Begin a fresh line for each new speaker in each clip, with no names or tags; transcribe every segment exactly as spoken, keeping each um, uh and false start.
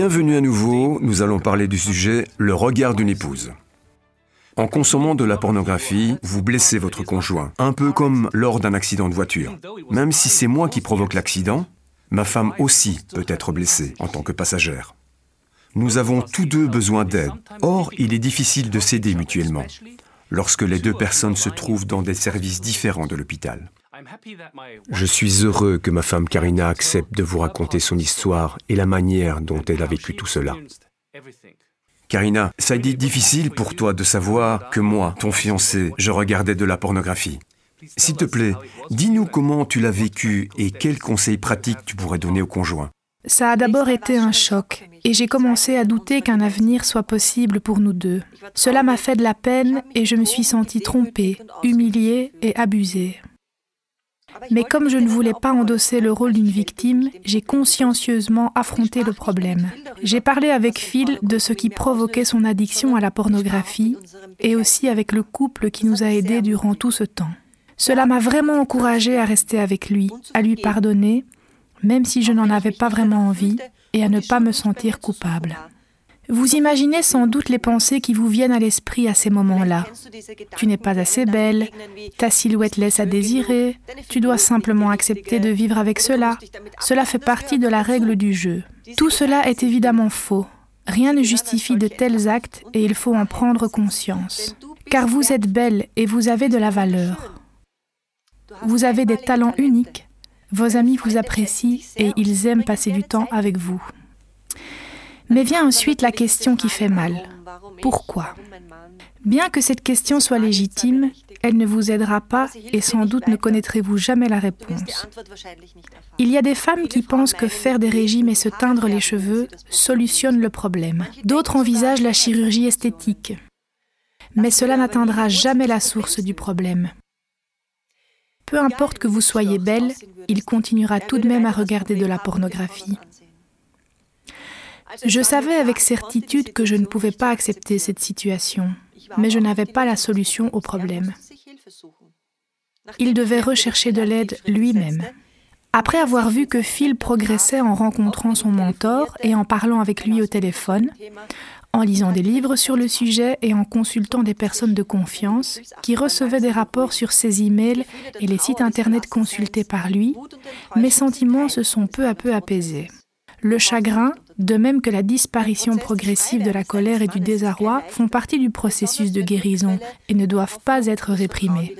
Bienvenue à nouveau, nous allons parler du sujet « Le regard d'une épouse ». En consommant de la pornographie, vous blessez votre conjoint, un peu comme lors d'un accident de voiture. Même si c'est moi qui provoque l'accident, ma femme aussi peut être blessée en tant que passagère. Nous avons tous deux besoin d'aide. Or, il est difficile de s'aider mutuellement lorsque les deux personnes se trouvent dans des services différents de l'hôpital. Je suis heureux que ma femme Karina accepte de vous raconter son histoire et la manière dont elle a vécu tout cela. Karina, ça a été difficile pour toi de savoir que moi, ton fiancé, je regardais de la pornographie. S'il te plaît, dis-nous comment tu l'as vécu et quels conseils pratiques tu pourrais donner au conjoint.
Ça a d'abord été un choc et j'ai commencé à douter qu'un avenir soit possible pour nous deux. Cela m'a fait de la peine et je me suis sentie trompée, humiliée et abusée. Mais comme je ne voulais pas endosser le rôle d'une victime, j'ai consciencieusement affronté le problème. J'ai parlé avec Phil de ce qui provoquait son addiction à la pornographie et aussi avec le couple qui nous a aidés durant tout ce temps. Cela m'a vraiment encouragée à rester avec lui, à lui pardonner, même si je n'en avais pas vraiment envie, et à ne pas me sentir coupable. Vous imaginez sans doute les pensées qui vous viennent à l'esprit à ces moments-là. Tu n'es pas assez belle, ta silhouette laisse à désirer, tu dois simplement accepter de vivre avec cela. Cela fait partie de la règle du jeu. Tout cela est évidemment faux. Rien ne justifie de tels actes et il faut en prendre conscience. Car vous êtes belle et vous avez de la valeur. Vous avez des talents uniques. Vos amis vous apprécient et ils aiment passer du temps avec vous. Mais vient ensuite la question qui fait mal. Pourquoi ? Bien que cette question soit légitime, elle ne vous aidera pas et sans doute ne connaîtrez-vous jamais la réponse. Il y a des femmes qui pensent que faire des régimes et se teindre les cheveux solutionne le problème. D'autres envisagent la chirurgie esthétique. Mais cela n'atteindra jamais la source du problème. Peu importe que vous soyez belle, il continuera tout de même à regarder de la pornographie. Je savais avec certitude que je ne pouvais pas accepter cette situation, mais je n'avais pas la solution au problème. Il devait rechercher de l'aide lui-même. Après avoir vu que Phil progressait en rencontrant son mentor et en parlant avec lui au téléphone, en lisant des livres sur le sujet et en consultant des personnes de confiance qui recevaient des rapports sur ses emails et les sites internet consultés par lui, mes sentiments se sont peu à peu apaisés. Le chagrin, de même que la disparition progressive de la colère et du désarroi, font partie du processus de guérison et ne doivent pas être réprimés.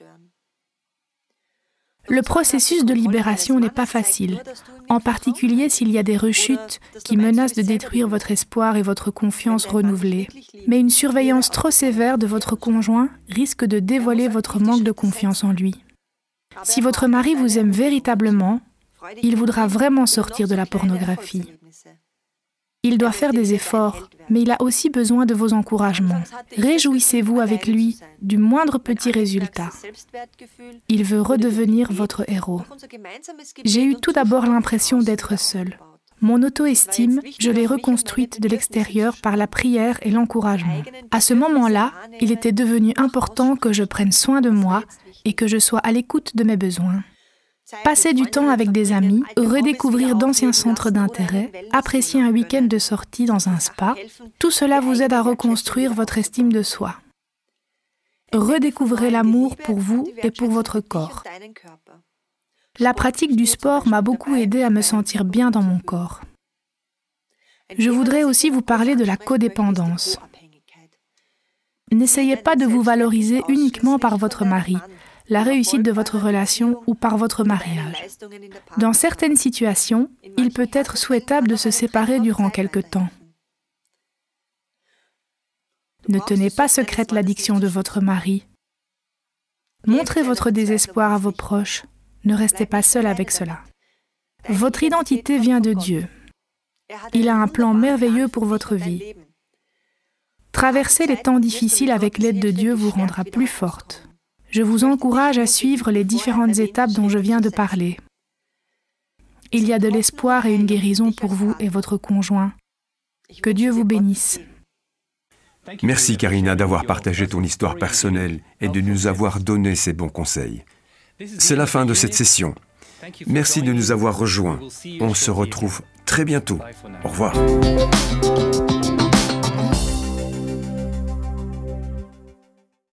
Le processus de libération n'est pas facile, en particulier s'il y a des rechutes qui menacent de détruire votre espoir et votre confiance renouvelée. Mais une surveillance trop sévère de votre conjoint risque de dévoiler votre manque de confiance en lui. Si votre mari vous aime véritablement, il voudra vraiment sortir de la pornographie. Il doit faire des efforts, mais il a aussi besoin de vos encouragements. Réjouissez-vous avec lui du moindre petit résultat. Il veut redevenir votre héros. J'ai eu tout d'abord l'impression d'être seule. Mon auto-estime, je l'ai reconstruite de l'extérieur par la prière et l'encouragement. À ce moment-là, il était devenu important que je prenne soin de moi et que je sois à l'écoute de mes besoins. Passer du temps avec des amis, redécouvrir d'anciens centres d'intérêt, apprécier un week-end de sortie dans un spa, tout cela vous aide à reconstruire votre estime de soi. Redécouvrez l'amour pour vous et pour votre corps. La pratique du sport m'a beaucoup aidé à me sentir bien dans mon corps. Je voudrais aussi vous parler de la codépendance. N'essayez pas de vous valoriser uniquement par votre mari, la réussite de votre relation ou par votre mariage. Dans certaines situations, il peut être souhaitable de se séparer durant quelque temps. Ne tenez pas secrète l'addiction de votre mari. Montrez votre désespoir à vos proches. Ne restez pas seul avec cela. Votre identité vient de Dieu. Il a un plan merveilleux pour votre vie. Traverser les temps difficiles avec l'aide de Dieu vous rendra plus forte. Je vous encourage à suivre les différentes étapes dont je viens de parler. Il y a de l'espoir et une guérison pour vous et votre conjoint. Que Dieu vous bénisse.
Merci Karina d'avoir partagé ton histoire personnelle et de nous avoir donné ces bons conseils. C'est la fin de cette session. Merci de nous avoir rejoints. On se retrouve très bientôt. Au revoir.